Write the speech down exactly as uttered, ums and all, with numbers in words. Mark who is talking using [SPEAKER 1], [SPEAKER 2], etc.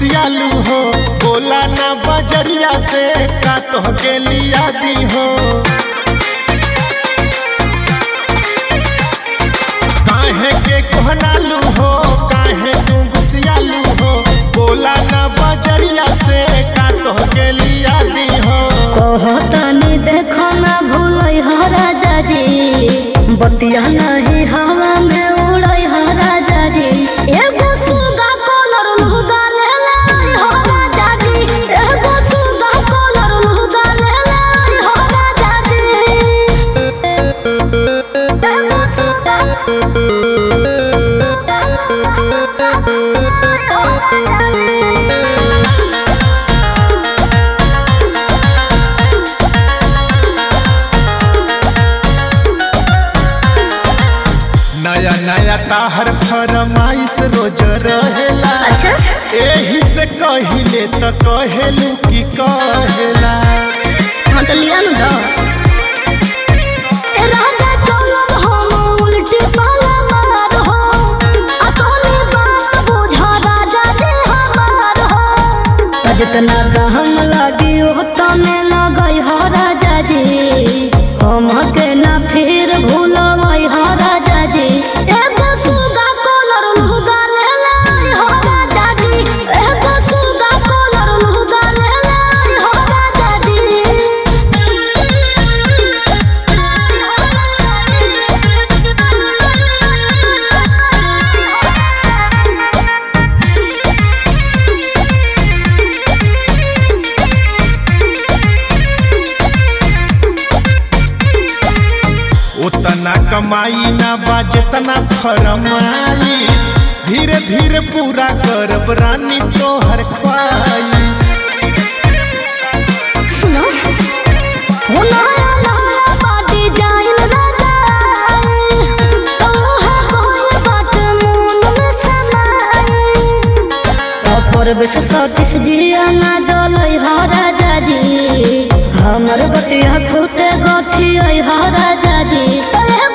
[SPEAKER 1] घुसियालू हो, बोला ना बजरिया से का तोहके लिया दी हो। काहे के कोहनालू हो, काहे तू घुसियालू हो, बोला ना बजरिया से का तोहके लिया दी हो।
[SPEAKER 2] कहतनी देखो ना भूलै हो राजा जी, बतिया नहीं हवा में उड़ै हो राजा जी। एगो सुगा कलर लुगा ले ले हो राजा जी, एगो सुगा कलर लुगा ले ले हो राजा जी।
[SPEAKER 1] नया नया ताहर फरमाइश रोज रहेला।
[SPEAKER 2] अच्छा
[SPEAKER 1] एही से कहिले तो कहेलू की कहेला।
[SPEAKER 2] हाँ तो लिया नु दो। ए राजा चलो हम उल्टी पाला मार हो, अपनी बात बुझा राजा जी हमार हो। जितना दहम लगी हो तने लगई हो राजा जी, हम के ना फिर भूलवई हो राजा जी। एगो सुगा कलर लुगा ले ले हो राजा जी, एगो सुगा कलर लुगा ले ले हो राजा
[SPEAKER 1] उतना कमाई ना बा जितना फरमाइश, धीरे धीरे पूरा करब रानी तोहर ख्वाहिश।
[SPEAKER 2] सुनो हो नया नया बाटी जाइन रगाई, ओहा कोई बात मन में समाई। पर बेस सतीश जिया ना जलई हो राजा जी, हमर बतिया फूटे गठी हो राजा जी।